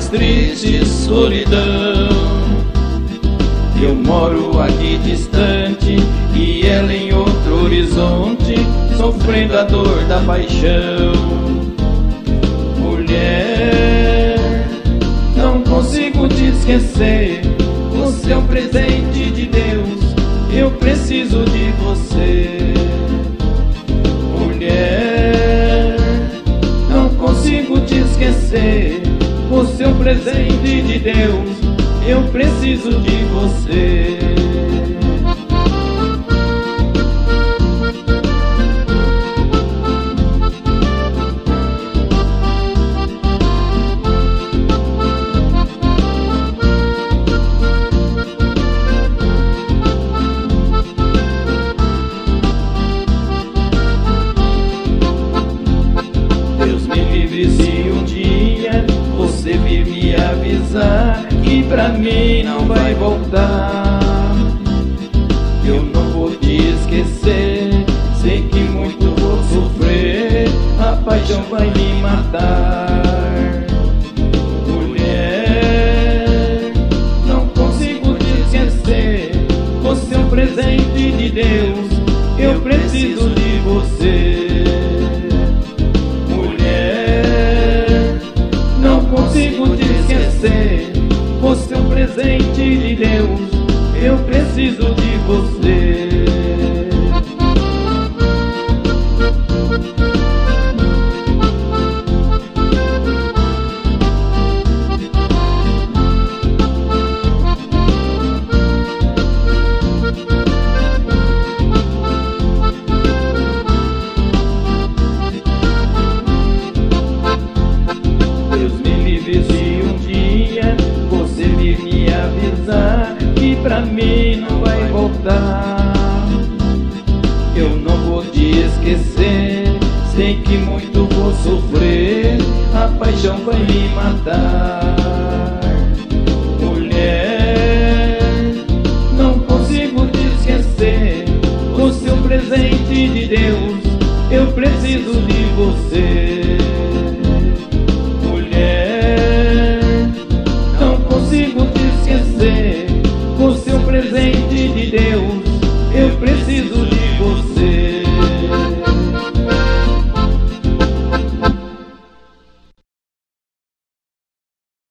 triste solidão. Eu moro aqui distante e ela em outro horizonte, sofrendo a dor da paixão. Mulher, não consigo te esquecer, você é um presente de Deus, eu preciso de você. Mulher, não consigo te esquecer, você é um presente de Deus, eu preciso de você. Deus me livre se um dia você vir me avisar que pra mim não vai voltar. Eu não vou te esquecer, sei que muito vou sofrer, a paixão vai me matar. Mulher, não consigo te esquecer, você é um presente de Deus, eu preciso de você. Mulher, não consigo te esquecer, você é um presente de Deus, eu preciso de você. Deus me livre se um dia você vir me avisar que pra mim não vai voltar. Eu não vou te esquecer, sei que muito vou sofrer, a paixão vai me matar. Mulher, não consigo te esquecer, você é um presente de Deus, eu preciso de você. Mulher, não consigo te esquecer, você é um presente de Deus,